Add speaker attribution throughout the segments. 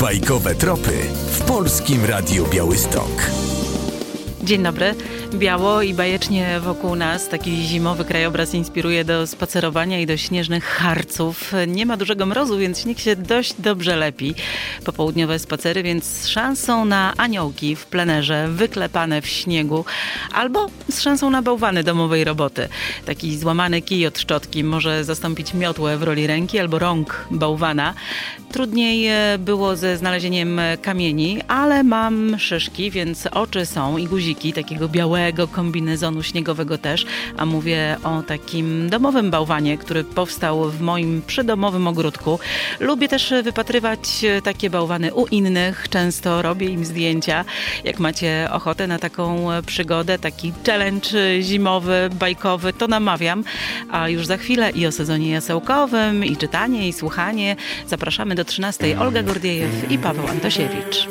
Speaker 1: Bajkowe tropy w Polskim Radiu Białystok.
Speaker 2: Dzień dobry. Biało i bajecznie wokół nas. Taki zimowy krajobraz inspiruje do spacerowania i do śnieżnych harców. Nie ma dużego mrozu, więc śnieg się dość dobrze lepi. Popołudniowe spacery, więc z szansą na aniołki w plenerze, wyklepane w śniegu, albo z szansą na bałwany domowej roboty. Taki złamany kij od szczotki może zastąpić miotłę w roli ręki albo rąk bałwana. Trudniej było ze znalezieniem kamieni, ale mam szyszki, więc oczy są i guziki takiego białego kombinezonu śniegowego też, a mówię o takim domowym bałwanie, który powstał w moim przydomowym ogródku. Lubię też wypatrywać takie bałwany u innych, często robię im zdjęcia. Jak macie ochotę na taką przygodę, taki challenge zimowy, bajkowy, to namawiam. A już za chwilę i o sezonie jasełkowym, i czytanie, i słuchanie. Zapraszamy do 13. Olga Gordiejew i Paweł Antosiewicz.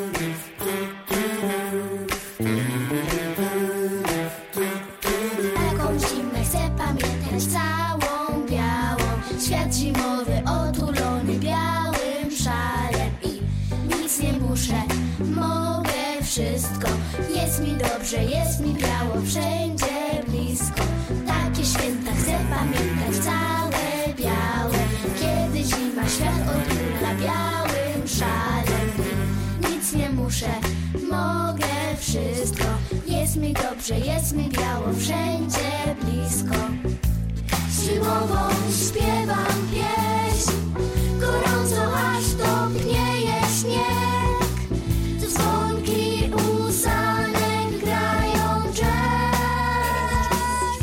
Speaker 3: Taką zimę chcę pamiętać całą białą. Świat zimowy otulony białym szalem i nic nie muszę, mogę wszystko. Jest mi dobrze, jest mi biało, wszędzie blisko. Takie święta chcę pamiętać całe białe. Kiedy zima świat otula białym szalem i nic nie muszę, mogę wszystko. Jest mi dobrze, jest mi biało, wszędzie blisko. Zimową śpiewam pieśń, gorąco aż topnieje śnieg. Dzwonki u sanek grają jazz.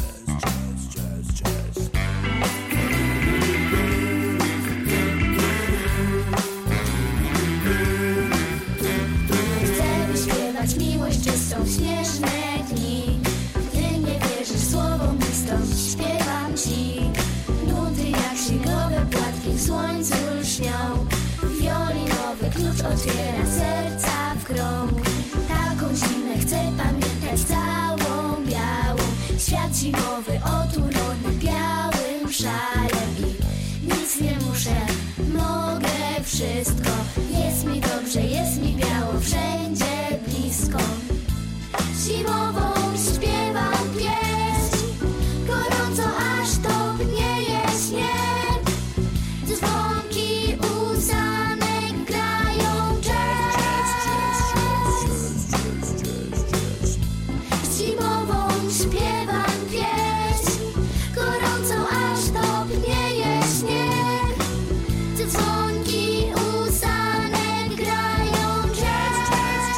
Speaker 3: Chcę wyśpiewać miłość czystą w śnieżne dni. Gdy nie wierzysz słowom listom, śpiewam ci. Nuty jak śniegowe płatki w słońcu lśnią. Wiolinowy klucz otwiera serca w krąg. Taką zimę chcę pamiętać całą białą. Świat zimowy otulony białym szalem i nic nie muszę, mogę wszystko. Jest mi dobrze, jest mi biało, wszędzie blisko. Zimową śpiewam pieśń, gorąco aż topnieje śnieg. Dzwonki u sanek grają jazz. Zimową śpiewam pieśń, gorąco aż topnieje śnieg. Dzwonki u sanek grają jazz.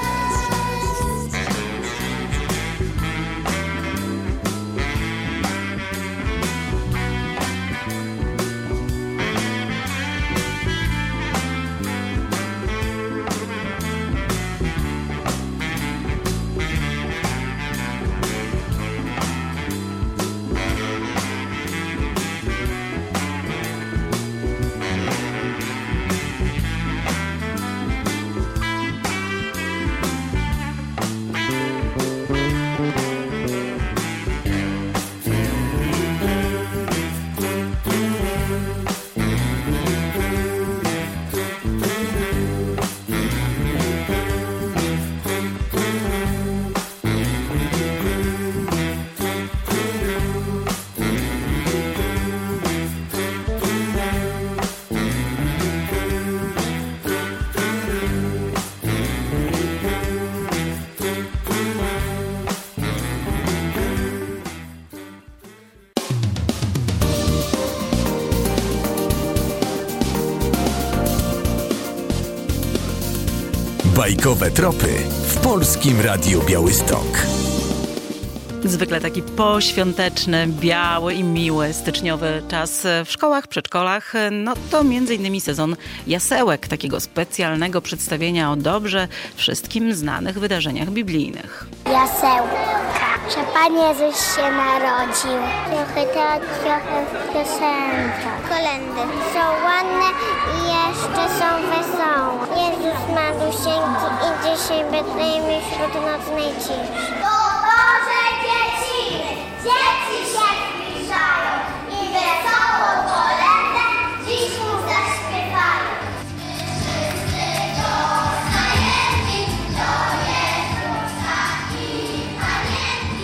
Speaker 1: Bajkowe tropy w Polskim Radiu Białystok.
Speaker 2: Zwykle taki poświąteczny, biały i miły styczniowy czas w szkołach, przedszkolach. No to m.in. sezon jasełek, takiego specjalnego przedstawienia o dobrze wszystkim znanych wydarzeniach biblijnych.
Speaker 4: Jasełka, że Pan Jezus się narodził. Trochę teatr, trochę piosenka. Kolendy są ładne i jeszcze są wesołe. Jezus malusieńki idzie się Betlejemie wśród nocnej ciszy. Dzieci się zbliżają i wesołą kolędę dziś mu zaśpiewają. Wszyscy do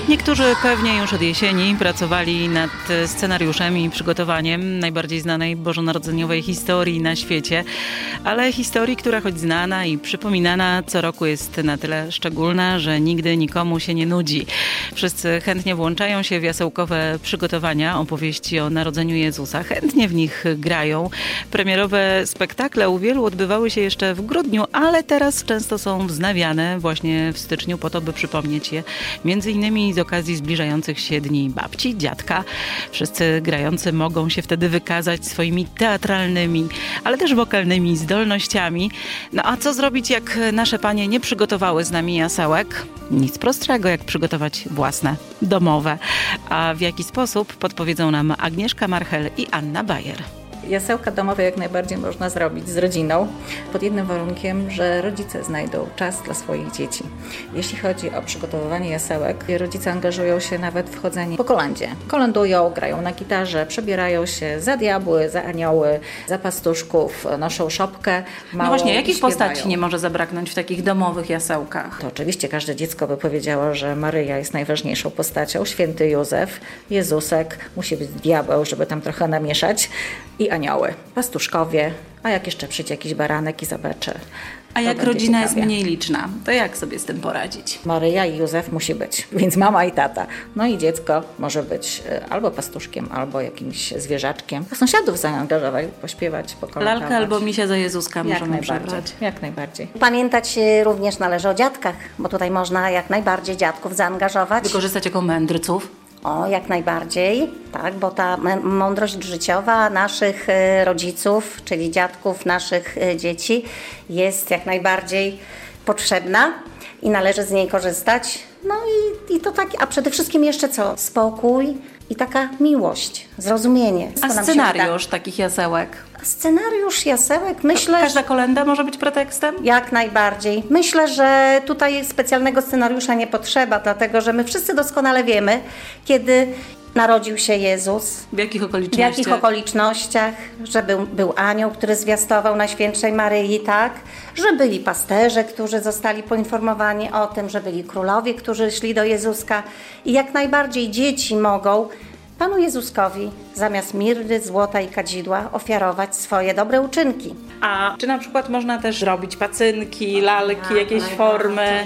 Speaker 2: Niektórzy pewnie już od jesieni pracowali nad scenariuszem i przygotowaniem najbardziej znanej bożonarodzeniowej historii na świecie, ale historii, która choć znana i przypominana co roku jest na tyle szczególna, że nigdy nikomu się nie nudzi. Wszyscy chętnie włączają się w jasełkowe przygotowania opowieści o narodzeniu Jezusa, chętnie w nich grają. Premierowe spektakle u wielu odbywały się jeszcze w grudniu, ale teraz często są wznawiane właśnie w styczniu po to, by przypomnieć je między innymi z okazji zbliżających się dni babci, dziadka. Wszyscy grający mogą się wtedy wykazać swoimi teatralnymi, ale też wokalnymi zdolnościami. No a co zrobić, jak nasze panie nie przygotowały z nami jasełek? Nic prostszego, jak przygotować własne, domowe. A w jaki sposób podpowiedzą nam Agnieszka Marchel i Anna Bajer.
Speaker 5: Jasełka domowe jak najbardziej można zrobić z rodziną, pod jednym warunkiem, że rodzice znajdą czas dla swoich dzieci. Jeśli chodzi o przygotowywanie jasełek, rodzice angażują się nawet w chodzenie po kolędzie. Kolędują, grają na gitarze, przebierają się za diabły, za anioły, za pastuszków, noszą szopkę małą.
Speaker 2: No właśnie, jakich
Speaker 5: śpiewają.
Speaker 2: postaci nie może zabraknąć w takich domowych jasełkach?
Speaker 5: To oczywiście każde dziecko by powiedziało, że Maryja jest najważniejszą postacią, święty Józef, Jezusek, musi być diabeł, żeby tam trochę namieszać i anioły, pastuszkowie, a jak jeszcze przyjdzie jakiś baranek i zabecze.
Speaker 2: A jak
Speaker 5: będzie
Speaker 2: rodzina jest
Speaker 5: ciekawie.
Speaker 2: mniej liczna, to jak sobie z tym poradzić?
Speaker 5: Maryja i Józef musi być, więc mama i tata. No i dziecko może być albo pastuszkiem, albo jakimś zwierzaczkiem. A sąsiadów zaangażować, pośpiewać, pokolędować.
Speaker 2: Lalka albo misia za Jezuska
Speaker 5: jak
Speaker 2: możemy
Speaker 5: najbardziej,
Speaker 2: przebrać.
Speaker 5: jak najbardziej.
Speaker 6: Pamiętać również należy o dziadkach, bo tutaj można jak najbardziej dziadków zaangażować.
Speaker 2: Wykorzystać jako mędrców.
Speaker 6: O, jak najbardziej, tak, bo ta mądrość życiowa naszych rodziców, czyli dziadków naszych dzieci jest jak najbardziej potrzebna i należy z niej korzystać. No i to tak, a przede wszystkim jeszcze co? Spokój i taka miłość, zrozumienie.
Speaker 2: A scenariusz takich jasełek?
Speaker 6: Scenariusz jasełek, myślę,
Speaker 2: Każda kolenda może być pretekstem?
Speaker 6: jak najbardziej. Myślę, że tutaj specjalnego scenariusza nie potrzeba, dlatego że my wszyscy doskonale wiemy, kiedy narodził się Jezus,
Speaker 2: W jakich
Speaker 6: w
Speaker 2: okolicznościach?
Speaker 6: jakich okolicznościach, że był anioł, który zwiastował Najświętszej Maryi, tak? Że byli pasterze, którzy zostali poinformowani o tym, że byli królowie, którzy szli do Jezuska i jak najbardziej dzieci mogą Panu Jezuskowi zamiast mirry, złota i kadzidła ofiarować swoje dobre uczynki.
Speaker 2: A czy na przykład można też robić pacynki, lalki, jakieś formy?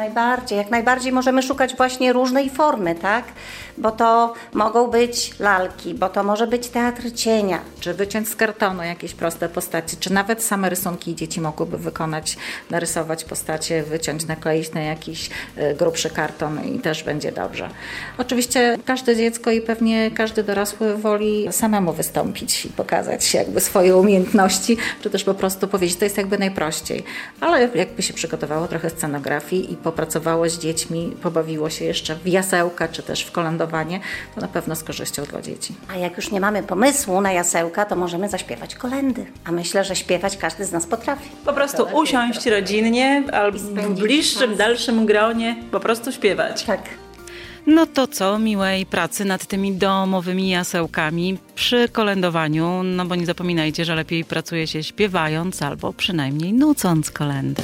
Speaker 6: Jak najbardziej możemy szukać właśnie różnej formy, tak? Bo to mogą być lalki, bo to może być teatr cienia.
Speaker 5: Czy wyciąć z kartonu jakieś proste postacie, czy nawet same rysunki dzieci mogłyby wykonać, narysować postacie, wyciąć, nakleić na jakiś grubszy karton i też będzie dobrze. Oczywiście każde dziecko i pewnie każdy dorosły woli samemu wystąpić i pokazać się jakby swoje umiejętności, czy też po prostu powiedzieć, to jest jakby najprościej. Ale jakby się przygotowało trochę scenografii i popracowało z dziećmi, pobawiło się jeszcze w jasełka, czy też w kolędowanie, to na pewno z korzyścią dla dzieci.
Speaker 6: A jak już nie mamy pomysłu na jasełka, to możemy zaśpiewać kolędy. A myślę, że śpiewać każdy z nas potrafi.
Speaker 2: Po prostu usiąść rodzinnie albo w bliższym, dalszym gronie, po prostu śpiewać.
Speaker 6: Tak.
Speaker 2: No to co, miłej pracy nad tymi domowymi jasełkami przy kolędowaniu, no bo nie zapominajcie, że lepiej pracuje się śpiewając albo przynajmniej nucąc kolędę.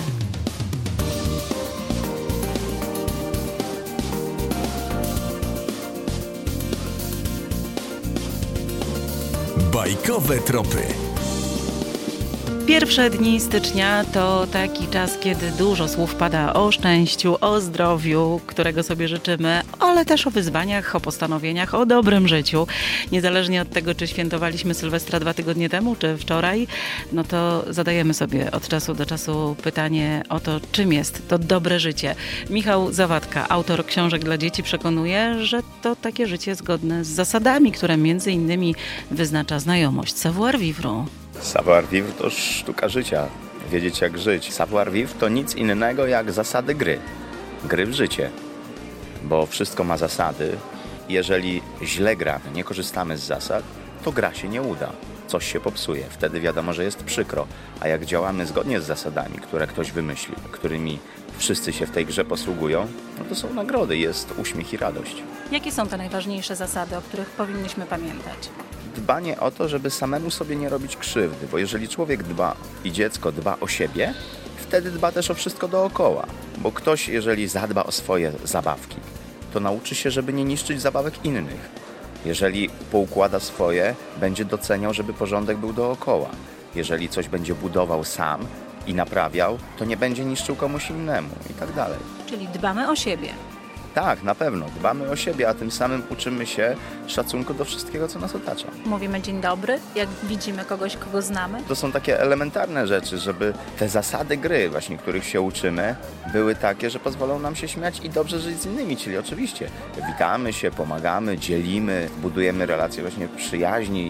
Speaker 1: Bajkowe tropy.
Speaker 2: Pierwsze dni stycznia to taki czas, kiedy dużo słów pada o szczęściu, o zdrowiu, którego sobie życzymy, ale też o wyzwaniach, o postanowieniach, o dobrym życiu. Niezależnie od tego, czy świętowaliśmy Sylwestra 2 tygodnie temu, czy wczoraj, no to zadajemy sobie od czasu do czasu pytanie o to, czym jest to dobre życie. Michał Zawadka, autor książek dla dzieci, przekonuje, że to takie życie zgodne z zasadami, które między innymi wyznacza znajomość savoir-vivre.
Speaker 7: Savoir-vivre to sztuka życia, wiedzieć jak żyć. Savoir-vivre to nic innego jak zasady gry. Gry w życie, bo wszystko ma zasady. Jeżeli źle gramy, nie korzystamy z zasad, to gra się nie uda. Coś się popsuje, wtedy wiadomo, że jest przykro. A jak działamy zgodnie z zasadami, które ktoś wymyślił, którymi wszyscy się w tej grze posługują, no to są nagrody, jest uśmiech i radość.
Speaker 2: Jakie są te najważniejsze zasady, o których powinniśmy pamiętać?
Speaker 7: Dbanie o to, żeby samemu sobie nie robić krzywdy, bo jeżeli człowiek dba i dziecko dba o siebie, wtedy dba też o wszystko dookoła. Bo ktoś, jeżeli zadba o swoje zabawki, to nauczy się, żeby nie niszczyć zabawek innych. Jeżeli poukłada swoje, będzie doceniał, żeby porządek był dookoła. Jeżeli coś będzie budował sam i naprawiał, to nie będzie niszczył komuś innemu i tak dalej.
Speaker 2: Czyli dbamy o siebie.
Speaker 7: Tak, na pewno. Dbamy o siebie, a tym samym uczymy się szacunku do wszystkiego, co nas otacza.
Speaker 2: Mówimy dzień dobry, jak widzimy kogoś, kogo znamy.
Speaker 7: To są takie elementarne rzeczy, żeby te zasady gry, właśnie których się uczymy, były takie, że pozwolą nam się śmiać i dobrze żyć z innymi. Czyli oczywiście witamy się, pomagamy, dzielimy, budujemy relacje właśnie przyjaźni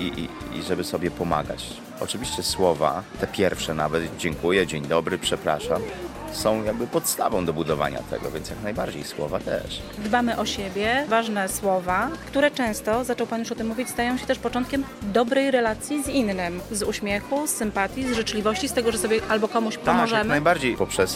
Speaker 7: i żeby sobie pomagać. Oczywiście słowa, te pierwsze nawet, dziękuję, dzień dobry, przepraszam, są jakby podstawą do budowania tego, więc jak najbardziej słowa też.
Speaker 2: Dbamy o siebie, ważne słowa, które często, zaczął Pan już o tym mówić, stają się też początkiem dobrej relacji z innym. Z uśmiechu, z sympatii, z życzliwości, z tego, że sobie albo komuś pomożemy.
Speaker 7: Tak, jak najbardziej. Poprzez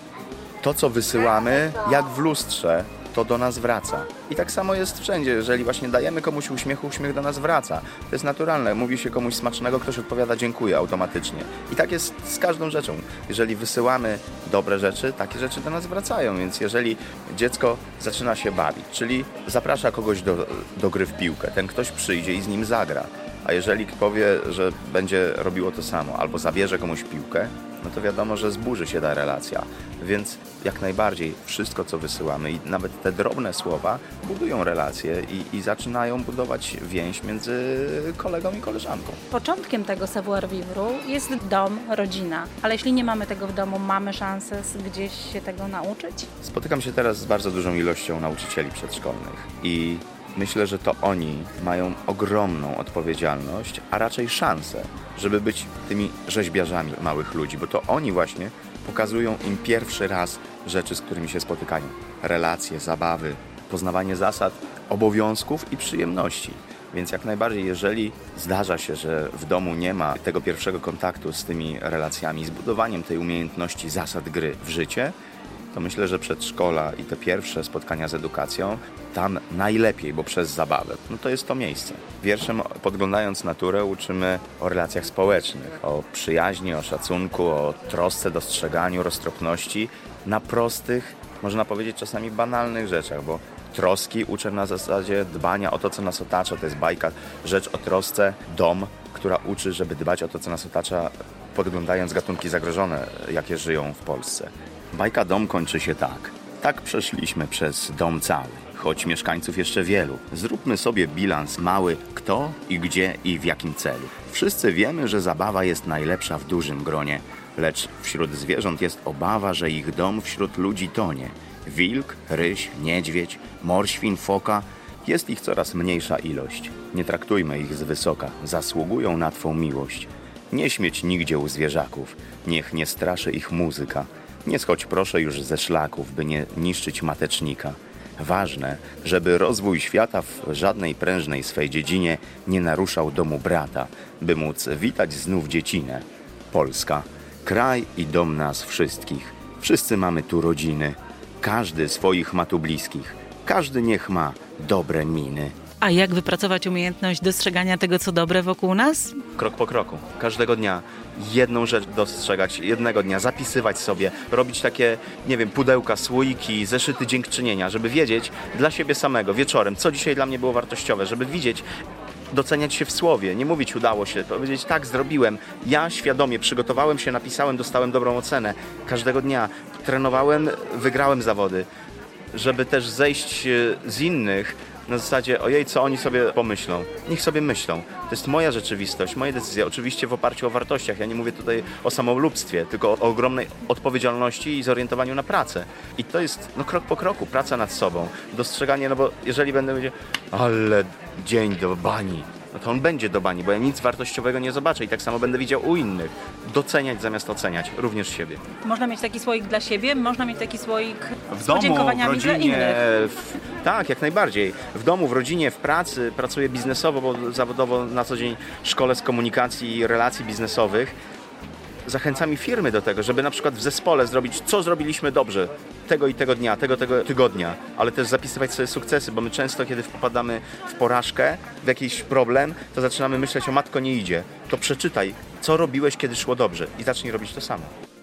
Speaker 7: to, co wysyłamy, jak w lustrze, to do nas wraca. I tak samo jest wszędzie. Jeżeli właśnie dajemy komuś uśmiech do nas wraca. To jest naturalne. Mówi się komuś smacznego, ktoś odpowiada dziękuję automatycznie. I tak jest z każdą rzeczą. Jeżeli wysyłamy dobre rzeczy, takie rzeczy do nas wracają. Więc jeżeli dziecko zaczyna się bawić, czyli zaprasza kogoś do gry w piłkę, ten ktoś przyjdzie i z nim zagra. A jeżeli powie, że będzie robiło to samo, albo zabierze komuś piłkę, no to wiadomo, że zburzy się ta relacja. Więc jak najbardziej wszystko, co wysyłamy i nawet te drobne słowa budują relacje i zaczynają budować więź między kolegą i koleżanką.
Speaker 2: Początkiem tego savoir-vivre jest dom, rodzina. Ale jeśli nie mamy tego w domu, mamy szansę gdzieś się tego nauczyć?
Speaker 7: Spotykam się teraz z bardzo dużą ilością nauczycieli przedszkolnych i myślę, że to oni mają ogromną odpowiedzialność, a raczej szansę, żeby być tymi rzeźbiarzami małych ludzi, bo to oni właśnie pokazują im pierwszy raz rzeczy, z którymi się spotykają. Relacje, zabawy, poznawanie zasad, obowiązków i przyjemności. Więc jak najbardziej, jeżeli zdarza się, że w domu nie ma tego pierwszego kontaktu z tymi relacjami, z budowaniem tej umiejętności zasad gry w życie, to myślę, że przedszkola i te pierwsze spotkania z edukacją, tam najlepiej, bo przez zabawę, no to jest to miejsce. Wierszem Podglądając naturę uczymy o relacjach społecznych, o przyjaźni, o szacunku, o trosce, dostrzeganiu, roztropności na prostych, można powiedzieć czasami banalnych rzeczach, bo troski uczę na zasadzie dbania o to, co nas otacza. To jest bajka Rzecz o trosce, dom, która uczy, żeby dbać o to, co nas otacza, podglądając gatunki zagrożone, jakie żyją w Polsce. Bajka Dom kończy się tak. Tak przeszliśmy przez dom cały, choć mieszkańców jeszcze wielu. Zróbmy sobie bilans mały, kto i gdzie i w jakim celu. Wszyscy wiemy, że zabawa jest najlepsza w dużym gronie, lecz wśród zwierząt jest obawa, że ich dom wśród ludzi tonie. Wilk, ryś, niedźwiedź, morświn, foka, jest ich coraz mniejsza ilość. Nie traktujmy ich z wysoka, zasługują na Twą miłość. Nie śmieć nigdzie u zwierzaków, niech nie straszy ich muzyka. Nie schodź proszę już ze szlaków, by nie niszczyć matecznika. Ważne, żeby rozwój świata w żadnej prężnej swej dziedzinie nie naruszał domu brata, by móc witać znów dziecinę. Polska, kraj i dom nas wszystkich. Wszyscy mamy tu rodziny. Każdy swoich ma tu bliskich. Każdy niech ma dobre miny.
Speaker 2: A jak wypracować umiejętność dostrzegania tego, co dobre wokół nas?
Speaker 7: Krok po kroku. Każdego dnia jedną rzecz dostrzegać, jednego dnia zapisywać sobie, robić takie, nie wiem, pudełka, słoiki, zeszyty dziękczynienia, żeby wiedzieć dla siebie samego wieczorem, co dzisiaj dla mnie było wartościowe, żeby widzieć, doceniać się w słowie, nie mówić udało się, powiedzieć tak, zrobiłem, ja świadomie przygotowałem się, napisałem, dostałem dobrą ocenę. Każdego dnia trenowałem, wygrałem zawody, żeby też zejść z innych na zasadzie, ojej, co oni sobie pomyślą. Niech sobie myślą. To jest moja rzeczywistość, moje decyzje, oczywiście w oparciu o wartościach. Ja nie mówię tutaj o samolubstwie, tylko o ogromnej odpowiedzialności i zorientowaniu na pracę. I to jest krok po kroku, praca nad sobą, dostrzeganie, no bo jeżeli będę powiedział, ale dzień do bani, no to on będzie do bani, bo ja nic wartościowego nie zobaczę i tak samo będę widział u innych. Doceniać zamiast oceniać, również siebie.
Speaker 2: Można mieć taki słoik dla siebie, można mieć taki słoik
Speaker 7: w
Speaker 2: z
Speaker 7: domu,
Speaker 2: podziękowaniami
Speaker 7: w rodzinie,
Speaker 2: dla innych.
Speaker 7: Tak, jak najbardziej. W domu, w rodzinie, w pracy, pracuję biznesowo, bo zawodowo na co dzień szkolę z komunikacji i relacji biznesowych. Zachęcam firmy do tego, żeby na przykład w zespole zrobić, co zrobiliśmy dobrze tego i tego dnia, tego tygodnia, ale też zapisywać sobie sukcesy, bo my często, kiedy wpadamy w porażkę, w jakiś problem, to zaczynamy myśleć, o matko, nie idzie. To przeczytaj, co robiłeś, kiedy szło dobrze i zacznij robić to samo.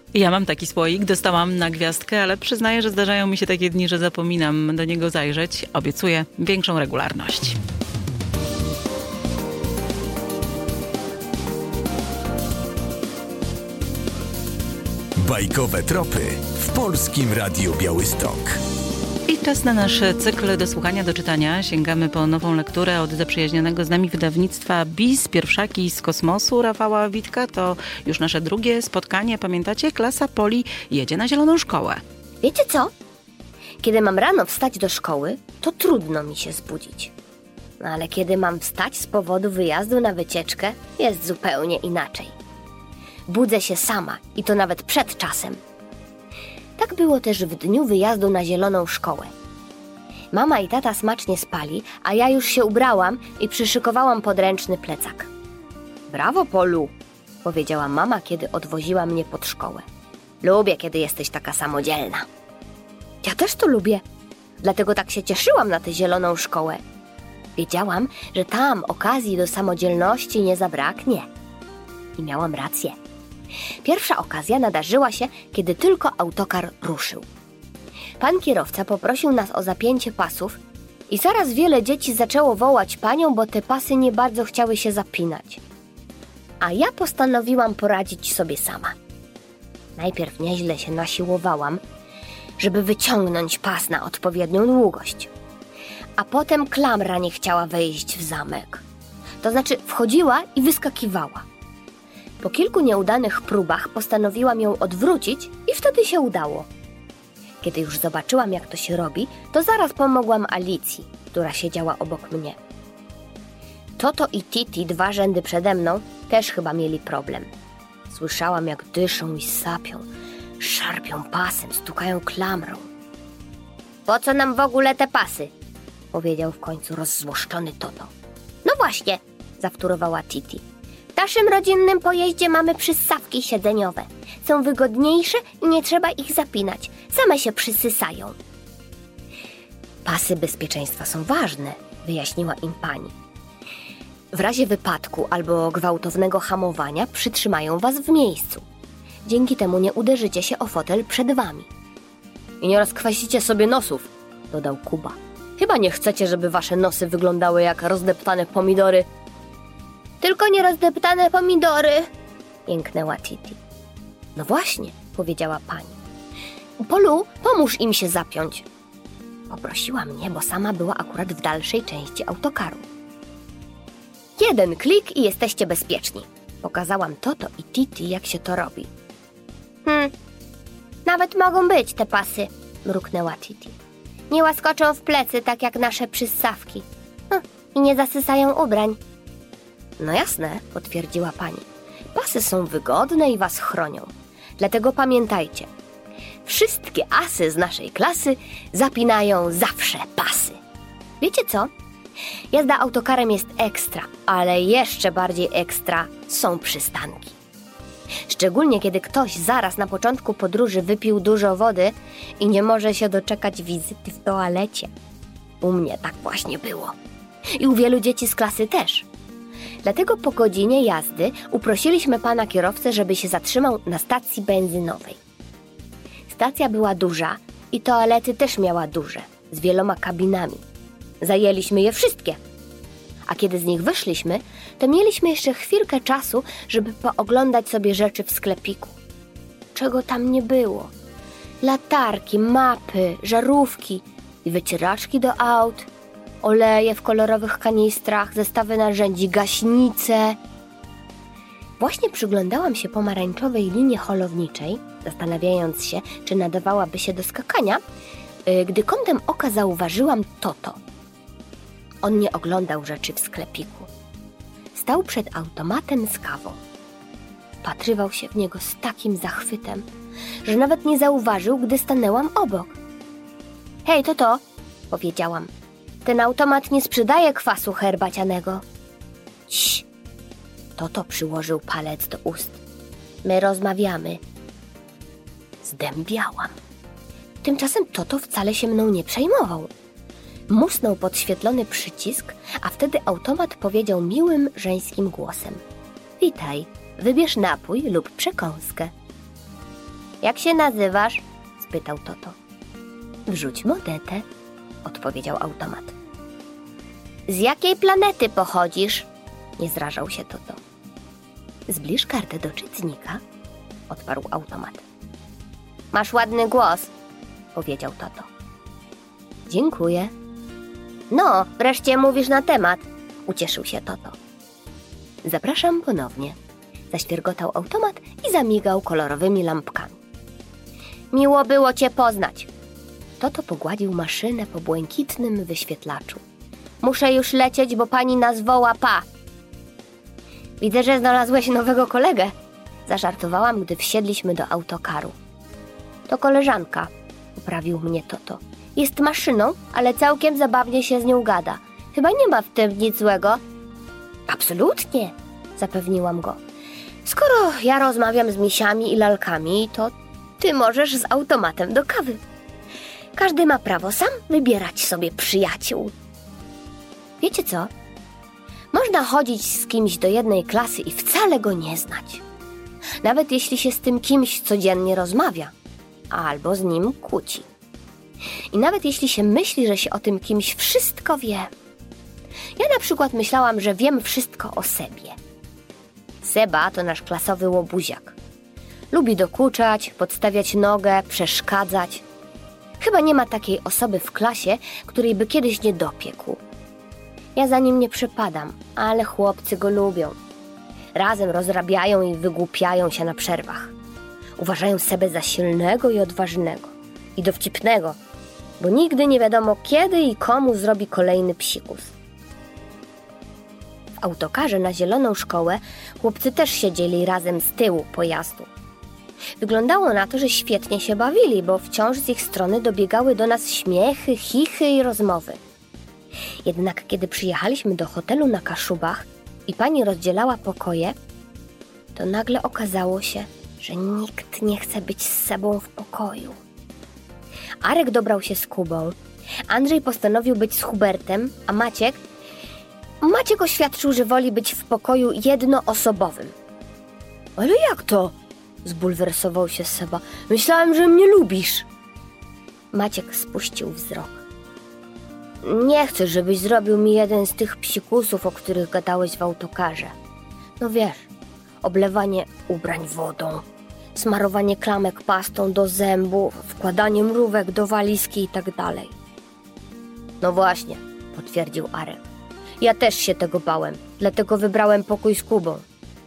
Speaker 2: Ja mam taki słoik, dostałam na gwiazdkę, ale przyznaję, że zdarzają mi się takie dni, że zapominam do niego zajrzeć. Obiecuję większą regularność.
Speaker 1: Bajkowe tropy w Polskim Radiu Białystok.
Speaker 2: I czas na nasz cykl do słuchania, do czytania. Sięgamy po nową lekturę od zaprzyjaźnionego z nami wydawnictwa BIS, Pierwszaki z kosmosu Rafała Witka. To już nasze drugie spotkanie. Pamiętacie? Klasa Poli jedzie na zieloną szkołę.
Speaker 8: Wiecie co? Kiedy mam rano wstać do szkoły, to trudno mi się zbudzić. No ale kiedy mam wstać z powodu wyjazdu na wycieczkę, jest zupełnie inaczej. Budzę się sama i to nawet przed czasem. Tak było też w dniu wyjazdu na zieloną szkołę. Mama i tata smacznie spali, a ja już się ubrałam i przyszykowałam podręczny plecak. Brawo, Polu, powiedziała mama, kiedy odwoziła mnie pod szkołę. Lubię, kiedy jesteś taka samodzielna. Ja też to lubię, dlatego tak się cieszyłam na tę zieloną szkołę. Wiedziałam, że tam okazji do samodzielności nie zabraknie. I miałam rację. Pierwsza okazja nadarzyła się, kiedy tylko autokar ruszył. Pan kierowca poprosił nas o zapięcie pasów i zaraz wiele dzieci zaczęło wołać panią, bo te pasy nie bardzo chciały się zapinać. A ja postanowiłam poradzić sobie sama. Najpierw nieźle się nasiłowałam, żeby wyciągnąć pas na odpowiednią długość. A potem klamra nie chciała wejść w zamek. To znaczy wchodziła i wyskakiwała. Po kilku nieudanych próbach postanowiłam ją odwrócić i wtedy się udało. Kiedy już zobaczyłam, jak to się robi, to zaraz pomogłam Alicji, która siedziała obok mnie. Toto i Titi, 2 rzędy przede mną, też chyba mieli problem. Słyszałam, jak dyszą i sapią, szarpią pasem, stukają klamrą. Po co nam w ogóle te pasy? Powiedział w końcu rozzłoszczony Toto. No właśnie, zawtórowała Titi. W naszym rodzinnym pojeździe mamy przyssawki siedzeniowe. Są wygodniejsze i nie trzeba ich zapinać. Same się przysysają. Pasy bezpieczeństwa są ważne, wyjaśniła im pani. W razie wypadku albo gwałtownego hamowania przytrzymają was w miejscu. Dzięki temu nie uderzycie się o fotel przed wami. I nie rozkwasicie sobie nosów, dodał Kuba. Chyba nie chcecie, żeby wasze nosy wyglądały jak rozdeptane pomidory. Tylko nie rozdeptane pomidory, jęknęła Titi. No właśnie, powiedziała pani. Polu, pomóż im się zapiąć. Poprosiła mnie, bo sama była akurat w dalszej części autokaru. 1 klik i jesteście bezpieczni. Pokazałam Toto i Titi, jak się to robi. Nawet mogą być te pasy, mruknęła Titi. Nie łaskoczą w plecy, tak jak nasze przyssawki. I nie zasysają ubrań. No jasne, potwierdziła pani. Pasy są wygodne i was chronią. Dlatego pamiętajcie, wszystkie asy z naszej klasy zapinają zawsze pasy. Wiecie co? Jazda autokarem jest ekstra, ale jeszcze bardziej ekstra są przystanki. Szczególnie kiedy ktoś zaraz na początku podróży wypił dużo wody i nie może się doczekać wizyty w toalecie. U mnie tak właśnie było. I u wielu dzieci z klasy też. Dlatego po godzinie jazdy uprosiliśmy pana kierowcę, żeby się zatrzymał na stacji benzynowej. Stacja była duża i toalety też miała duże, z wieloma kabinami. Zajęliśmy je wszystkie. A kiedy z nich wyszliśmy, to mieliśmy jeszcze chwilkę czasu, żeby pooglądać sobie rzeczy w sklepiku. Czego tam nie było? Latarki, mapy, żarówki i wycieraczki do aut, oleje w kolorowych kanistrach, zestawy narzędzi, gaśnice. Właśnie przyglądałam się pomarańczowej linii holowniczej, zastanawiając się, czy nadawałaby się do skakania, gdy kątem oka zauważyłam Toto. On nie oglądał rzeczy w sklepiku. Stał przed automatem z kawą. Wpatrywał się w niego z takim zachwytem, że nawet nie zauważył, gdy stanęłam obok. Hej, Toto, powiedziałam. Ten automat nie sprzedaje kwasu herbacianego. Cii. Toto przyłożył palec do ust. My rozmawiamy. Zdębiałam. Tymczasem Toto wcale się mną nie przejmował. Musnął podświetlony przycisk, a wtedy automat powiedział miłym, żeńskim głosem. Witaj, wybierz napój lub przekąskę. Jak się nazywasz? Spytał Toto. Wrzuć monetę, odpowiedział automat. Z jakiej planety pochodzisz? Nie zrażał się Toto. Zbliż kartę do czytnika, odparł automat. Masz ładny głos, powiedział Toto. Dziękuję. No, wreszcie mówisz na temat, ucieszył się Toto. Zapraszam ponownie, zaświergotał automat i zamigał kolorowymi lampkami. Miło było cię poznać. Toto pogładził maszynę po błękitnym wyświetlaczu. Muszę już lecieć, bo pani nas woła, pa. Widzę, że znalazłeś nowego kolegę, zażartowałam, gdy wsiedliśmy do autokaru. To koleżanka, poprawił mnie Toto. Jest maszyną, ale całkiem zabawnie się z nią gada. Chyba nie ma w tym nic złego. Absolutnie, zapewniłam go. Skoro ja rozmawiam z misiami i lalkami, to ty możesz z automatem do kawy. Każdy ma prawo sam wybierać sobie przyjaciół. Wiecie co? Można chodzić z kimś do jednej klasy i wcale go nie znać. Nawet jeśli się z tym kimś codziennie rozmawia, albo z nim kłóci. I nawet jeśli się myśli, że się o tym kimś wszystko wie. Ja na przykład myślałam, że wiem wszystko o Sebie. Seba to nasz klasowy łobuziak. Lubi dokuczać, podstawiać nogę, przeszkadzać. Chyba nie ma takiej osoby w klasie, której by kiedyś nie dopiekł. Ja za nim nie przepadam, ale chłopcy go lubią. Razem rozrabiają i wygłupiają się na przerwach. Uważają Sebę za silnego i odważnego. I dowcipnego, bo nigdy nie wiadomo kiedy i komu zrobi kolejny psikus. W autokarze na Zieloną Szkołę chłopcy też siedzieli razem z tyłu pojazdu. Wyglądało na to, że świetnie się bawili, bo wciąż z ich strony dobiegały do nas śmiechy, chichy i rozmowy. Jednak kiedy przyjechaliśmy do hotelu na Kaszubach i pani rozdzielała pokoje, to nagle okazało się, że nikt nie chce być z Sebą w pokoju. Arek dobrał się z Kubą, Andrzej postanowił być z Hubertem, a Maciek oświadczył, że woli być w pokoju jednoosobowym. Ale jak to? Zbulwersował się Seba. Myślałem, że mnie lubisz. Maciek spuścił wzrok. Nie chcę, żebyś zrobił mi jeden z tych psikusów, o których gadałeś w autokarze. No wiesz, oblewanie ubrań wodą, smarowanie klamek pastą do zębów, wkładanie mrówek do walizki i tak dalej. No właśnie, potwierdził Arek. Ja też się tego bałem, dlatego wybrałem pokój z Kubą.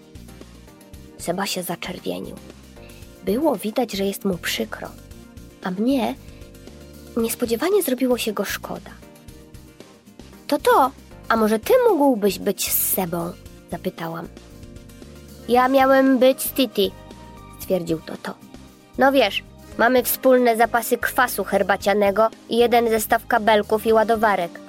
Speaker 8: Seba się zaczerwienił. Było widać, że jest mu przykro, a mnie niespodziewanie zrobiło się go szkoda. To, a może ty mógłbyś być z Sebą? Zapytałam. Ja miałem być z Titi, stwierdził Toto. No wiesz, mamy wspólne zapasy kwasu herbacianego i jeden zestaw kabelków i ładowarek.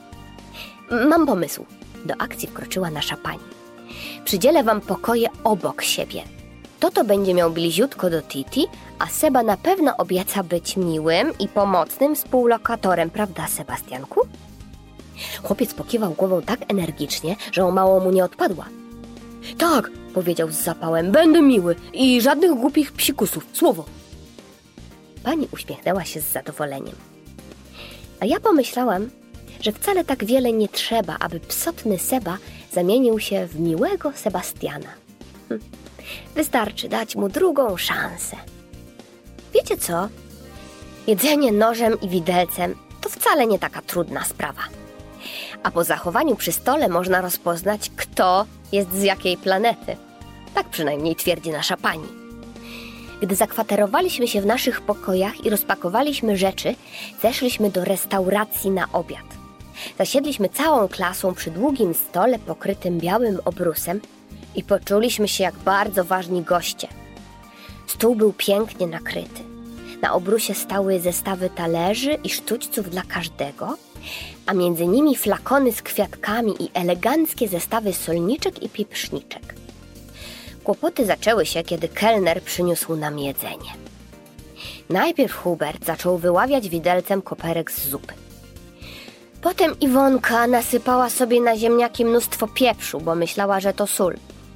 Speaker 8: Mam pomysł. Do akcji wkroczyła nasza pani. Przydzielę wam pokoje obok siebie. Toto będzie miał bliziutko do Titi, a Seba na pewno obieca być miłym i pomocnym współlokatorem, prawda, Sebastianku? Chłopiec pokiwał głową tak energicznie, że o mało mu nie odpadła. Tak, powiedział z zapałem, będę miły i żadnych głupich psikusów, słowo. Pani uśmiechnęła się z zadowoleniem. A ja pomyślałam, że wcale tak wiele nie trzeba, aby psotny Seba zamienił się w miłego Sebastiana. Wystarczy dać mu drugą szansę. Wiecie co? Jedzenie nożem i widelcem to wcale nie taka trudna sprawa. A po zachowaniu przy stole można rozpoznać, kto jest z jakiej planety. Tak przynajmniej twierdzi nasza pani. Gdy zakwaterowaliśmy się w naszych pokojach i rozpakowaliśmy rzeczy, zeszliśmy do restauracji na obiad. Zasiedliśmy całą klasą przy długim stole pokrytym białym obrusem i poczuliśmy się jak bardzo ważni goście. Stół był pięknie nakryty. Na obrusie stały zestawy talerzy i sztućców dla każdego, a między nimi flakony z kwiatkami i eleganckie zestawy solniczek i pieprzniczek. Kłopoty zaczęły się, kiedy kelner przyniósł nam jedzenie. Najpierw Hubert zaczął wyławiać widelcem koperek z zupy. Potem Iwonka nasypała sobie na ziemniaki mnóstwo pieprzu, bo myślała, że to sól.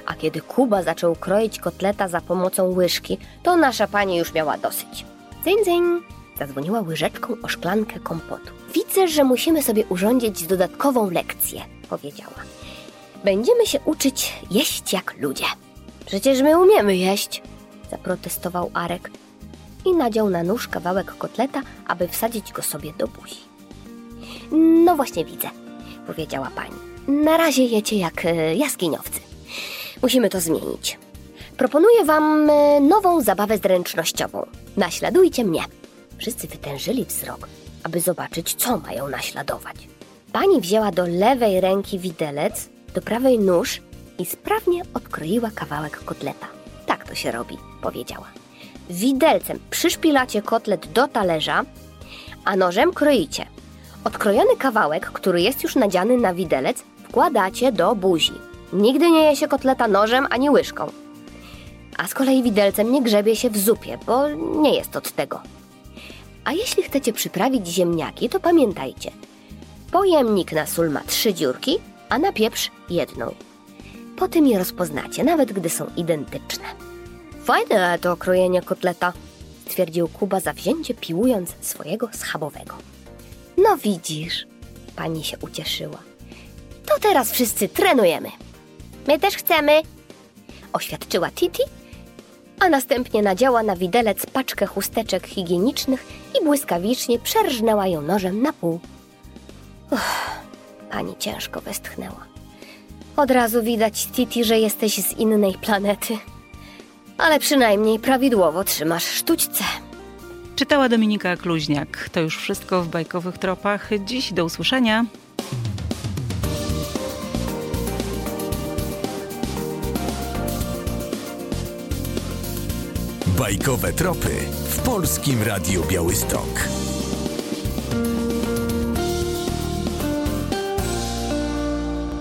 Speaker 8: A kiedy Kuba zaczął kroić kotleta za pomocą łyżki, to nasza pani już miała dosyć. Dzyń, dzyń! Zadzwoniła łyżeczką o szklankę kompotu. Widzę, że musimy sobie urządzić dodatkową lekcję, powiedziała. Będziemy się uczyć jeść jak ludzie. Przecież my umiemy jeść, zaprotestował Arek i nadział na nóż kawałek kotleta, aby wsadzić go sobie do buzi. No właśnie widzę, powiedziała pani. Na razie jecie jak jaskiniowcy. Musimy to zmienić. Proponuję wam nową zabawę zręcznościową. Naśladujcie mnie. Wszyscy wytężyli wzrok, aby zobaczyć, co mają naśladować. Pani wzięła do lewej ręki widelec, do prawej nóż i sprawnie odkroiła kawałek kotleta. Tak to się robi, powiedziała. Widelcem przyszpilacie kotlet do talerza, a nożem kroicie. Odkrojony kawałek, który jest już nadziany na widelec, wkładacie do buzi. Nigdy nie je się kotleta nożem ani łyżką. A z kolei widelcem nie grzebie się w zupie, bo nie jest od tego. A jeśli chcecie przyprawić ziemniaki, to pamiętajcie. Pojemnik na sól ma 3 dziurki, a na pieprz 1. Po tym je rozpoznacie, nawet gdy są identyczne. Fajne to krojenie kotleta, stwierdził Kuba zawzięcie piłując swojego schabowego. No widzisz, pani się ucieszyła. To teraz wszyscy trenujemy. My też chcemy, oświadczyła Titi, a następnie nadziała na widelec paczkę chusteczek higienicznych i błyskawicznie przerżnęła ją nożem na pół. Pani ciężko westchnęła. Od razu widać, Titi, że jesteś z innej planety. Ale przynajmniej prawidłowo trzymasz sztućce.
Speaker 2: Czytała Dominika Kluźniak. To już wszystko w bajkowych tropach. Dziś do usłyszenia.
Speaker 1: Bajkowe tropy w Polskim Radiu Białystok.